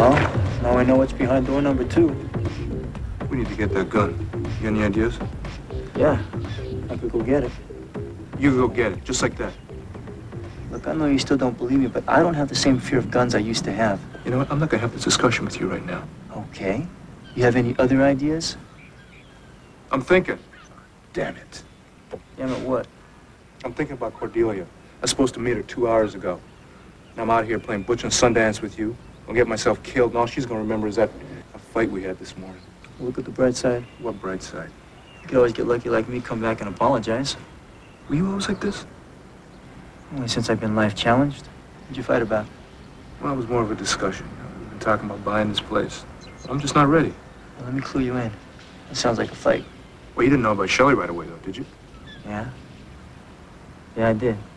Well, now I know what's behind door number 2. We need to get that gun. You got any ideas? Yeah, I could go get it. You go get it, just like that. Look, I know you still don't believe me, but I don't have the same fear of guns I used to have. You know what? I'm not gonna have this discussion with you right now. Okay. You have any other ideas? I'm thinking. Damn it. Damn it, what? I'm thinking about Cordelia. I was supposed to meet her 2 hours ago. And I'm out here playing Butch and Sundance with you. I'll get myself killed, and all she's gonna remember is that a fight we had this morning. Look at the bright side. What bright side? You could always get lucky like me, come back and apologize. Were you always like this? Only since I've been life challenged. What'd you fight about? Well, it was more of a discussion. We've been talking about buying this place. I'm just not ready. Well, let me clue you in. That sounds like a fight. Well, you didn't know about Shelley right away, though, did you? Yeah? Yeah, I did.